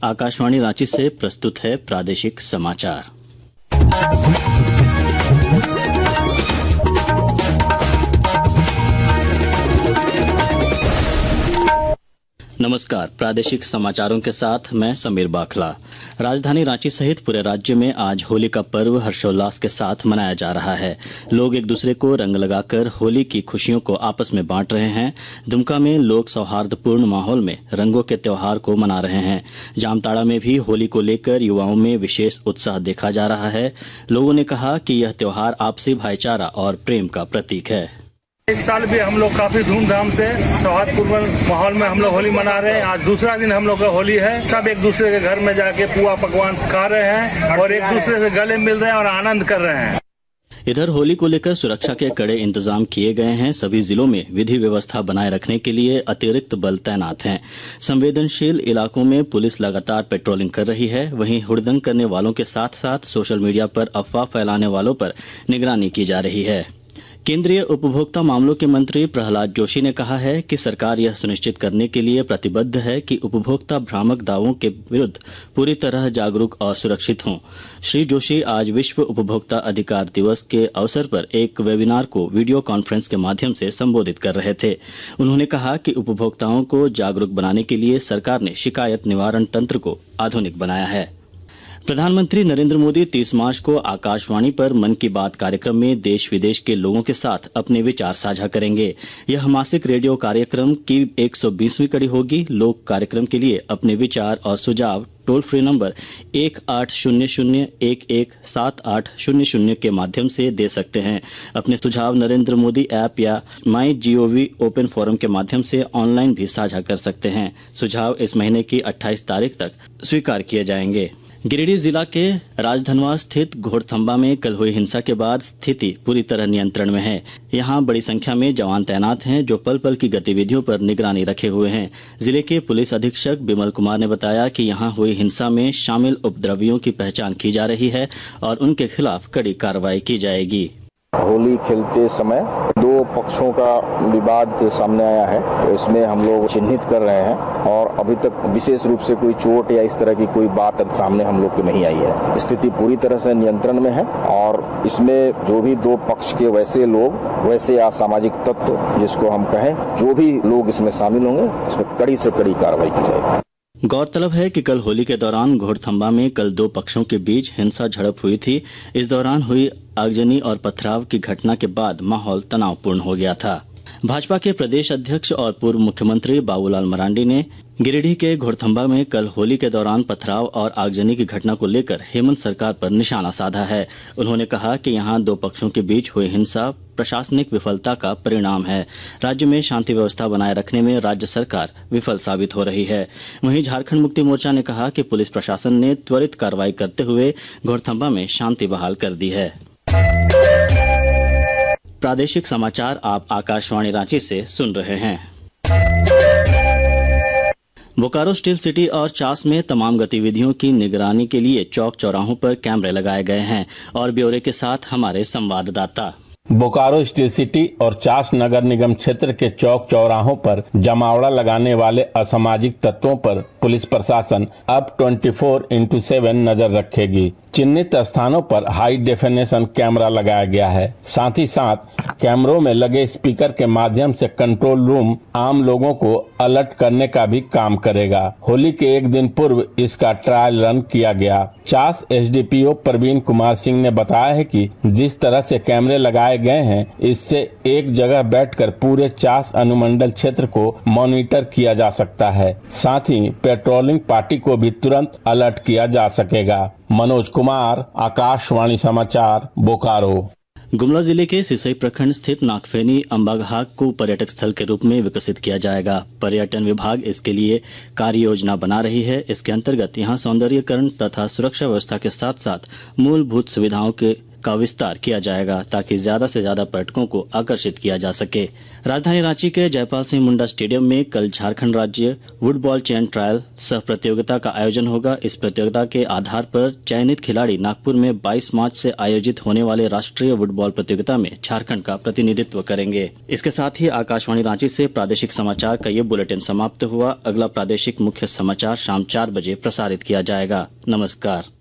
आकाशवाणी रांची से प्रस्तुत है प्रादेशिक समाचार। नमस्कार, प्रादेशिक समाचारों के साथ मैं समीर बाखला। राजधानी रांची सहित पूरे राज्य में आज होली का पर्व हर्षोल्लास के साथ मनाया जा रहा है। लोग एक दूसरे को रंग लगाकर होली की खुशियों को आपस में बांट रहे हैं। दुमका में लोग सौहार्दपूर्ण माहौल में रंगों के त्योहार को मना रहे हैं। जामताड़ा में भी होली को लेकर युवाओं में विशेष उत्साह देखा जा रहा है। लोगों ने कहा कि यह त्योहार आपसी भाईचारा और प्रेम का प्रतीक है। इस साल भी हम लोग काफी धूमधाम से सौहार्दपूर्ण माहौल में हम लोग होली मना रहे हैं। आज दूसरा दिन हम लोग का होली है। सब एक दूसरे के घर में जाके पुआ पकवान खा रहे हैं और एक दूसरे से गले मिल रहे हैं और आनंद कर रहे हैं। इधर होली को लेकर सुरक्षा के कड़े इंतजाम किए गए हैं। सभी जिलों में विधि व्यवस्था बनाए रखने के लिए अतिरिक्त बल तैनात हैं। संवेदनशील इलाकों में पुलिस लगातार पेट्रोलिंग कर रही है। वहीं हुड़दंग करने वालों के साथ साथ सोशल मीडिया पर अफवाह फैलाने वालों पर निगरानी की जा रही है। केंद्रीय उपभोक्ता मामलों के मंत्री प्रहलाद जोशी ने कहा है कि सरकार यह सुनिश्चित करने के लिए प्रतिबद्ध है कि उपभोक्ता भ्रामक दावों के विरुद्ध पूरी तरह जागरूक और सुरक्षित हों। श्री जोशी आज विश्व उपभोक्ता अधिकार दिवस के अवसर पर एक वेबिनार को वीडियो कॉन्फ्रेंस के माध्यम से संबोधित कर रहे थे। उन्होंने कहा कि उपभोक्ताओं को जागरूक बनाने के लिए सरकार ने शिकायत निवारण तंत्र को आधुनिक बनाया है। प्रधानमंत्री नरेंद्र मोदी 30 मार्च को आकाशवाणी पर मन की बात कार्यक्रम में देश विदेश के लोगों के साथ अपने विचार साझा करेंगे। यह मासिक रेडियो कार्यक्रम की 120वीं कड़ी होगी। लोग कार्यक्रम के लिए अपने विचार और सुझाव टोल फ्री नंबर 1800-117800 के माध्यम से दे सकते हैं। अपने सुझाव नरेंद्र मोदी ऐप या MyGov ओपन फोरम के माध्यम से ऑनलाइन भी साझा कर सकते हैं। सुझाव इस महीने की 28 तारीख तक स्वीकार किए जाएंगे। गिरिडीह जिला के राजधनवा स्थित घोड़थंबा में कल हुई हिंसा के बाद स्थिति पूरी तरह नियंत्रण में है। यहां बड़ी संख्या में जवान तैनात हैं जो पल पल की गतिविधियों पर निगरानी रखे हुए हैं। जिले के पुलिस अधीक्षक बिमल कुमार ने बताया कि यहां हुई हिंसा में शामिल उपद्रवियों की पहचान की जा रही है और उनके खिलाफ कड़ी कार्रवाई की जाएगी। होली खेलते समय दो पक्षों का विवाद सामने आया है, तो इसमें हम लोग चिन्हित कर रहे हैं और अभी तक विशेष रूप से कोई चोट या इस तरह की कोई बात सामने हम लोग की नहीं आई है। स्थिति पूरी तरह से नियंत्रण में है और इसमें जो भी दो पक्ष के वैसे लोग, वैसे असामाजिक तत्व जिसको हम कहें, जो भी लोग इसमें शामिल होंगे, इसमें कड़ी से कड़ी कार्रवाई की जाएगी। गौरतलब है कि कल होली के दौरान घोड़थंबा में कल दो पक्षों के बीच हिंसा झड़प हुई थी। इस दौरान हुई आगजनी और पथराव की घटना के बाद माहौल तनावपूर्ण हो गया था। भाजपा के प्रदेश अध्यक्ष और पूर्व मुख्यमंत्री बाबूलाल मरांडी ने गिरिडीह के घोड़थंबा में कल होली के दौरान पथराव और आगजनी की घटना को लेकर हेमंत सरकार पर निशाना साधा है। उन्होंने कहा कि यहां दो पक्षों के बीच हुई हिंसा प्रशासनिक विफलता का परिणाम है। राज्य में शांति व्यवस्था बनाए रखने में राज्य सरकार विफल साबित हो रही है। वहीं झारखंड मुक्ति मोर्चा ने कहा कि पुलिस प्रशासन ने त्वरित कार्रवाई करते हुए घोड़थंबा में शांति बहाल कर दी है। प्रादेशिक समाचार आप आकाशवाणी रांची से सुन रहे हैं। बोकारो स्टील सिटी और चास में तमाम गतिविधियों की निगरानी के लिए चौक चौराहों पर कैमरे लगाए गए हैं। और ब्यौरे के साथ हमारे संवाददाता। बोकारो स्टील सिटी और चास नगर निगम क्षेत्र के चौक चौराहों पर जमावड़ा लगाने वाले असामाजिक तत्वों पर पुलिस प्रशासन अब 24/7 नजर रखेगी। चिन्हित स्थानों पर हाई डेफिनेशन कैमरा लगाया गया है। साथ ही साथ कैमरों में लगे स्पीकर के माध्यम से कंट्रोल रूम आम लोगों को अलर्ट करने का भी काम करेगा। होली के एक दिन पूर्व इसका ट्रायल रन किया गया। चास एसडीपीओ प्रवीण कुमार सिंह ने बताया है कि जिस तरह से कैमरे लगाए गए हैं, इससे एक जगह बैठकर पूरे चास अनुमंडल क्षेत्र को मॉनिटर किया जा सकता है। साथ ही पेट्रोलिंग पार्टी को भी तुरंत अलर्ट किया जा सकेगा। मनोज कुमार, आकाशवाणी समाचार, बोकारो। गुमला जिले के सिसई प्रखंड स्थित नागफेनी अंबाघाट को पर्यटक स्थल के रूप में विकसित किया जाएगा। पर्यटन विभाग इसके लिए कार्य योजना बना रही है। इसके अंतर्गत यहां सौंदर्यीकरण तथा सुरक्षा व्यवस्था के साथ साथ मूलभूत सुविधाओं के का विस्तार किया जाएगा ताकि ज्यादा से ज्यादा पर्यटकों को आकर्षित किया जा सके। राजधानी रांची के जयपाल सिंह मुंडा स्टेडियम में कल झारखंड राज्य वुडबॉल चैन ट्रायल सह प्रतियोगिता का आयोजन होगा। इस प्रतियोगिता के आधार पर चयनित खिलाड़ी नागपुर में 22 मार्च से आयोजित होने वाले राष्ट्रीय वुडबॉल प्रतियोगिता में झारखंड का प्रतिनिधित्व करेंगे। इसके साथ ही आकाशवाणी रांची से प्रादेशिक समाचार का ये बुलेटिन समाप्त हुआ। अगला प्रादेशिक मुख्य समाचार शाम 4 बजे प्रसारित किया जाएगा। नमस्कार।